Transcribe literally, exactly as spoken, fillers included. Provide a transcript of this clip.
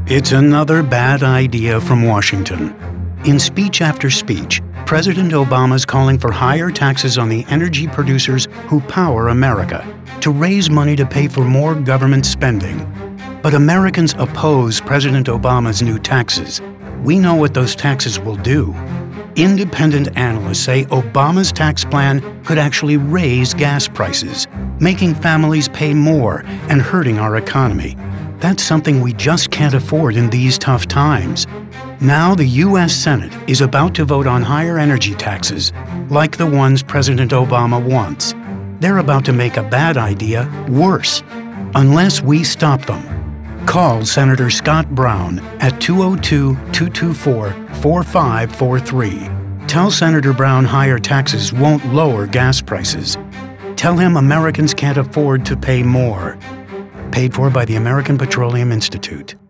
It's another bad idea from Washington. In speech after speech, President Obama's calling for higher taxes on the energy producers who power America, to raise money to pay for more government spending. But Americans oppose President Obama's new taxes. We know what those taxes will do. Independent analysts say Obama's tax plan could actually raise gas prices, making families pay more and hurting our economy. That's something we just can't afford in these tough times. Now the U S Senate is about to vote on higher energy taxes, like the ones President Obama wants. They're about to make a bad idea worse, unless we stop them. Call Senator Scott Brown at two oh two, two two four, four five four three. Tell Senator Brown higher taxes won't lower gas prices. Tell him Americans can't afford to pay more. Paid for by the American Petroleum Institute.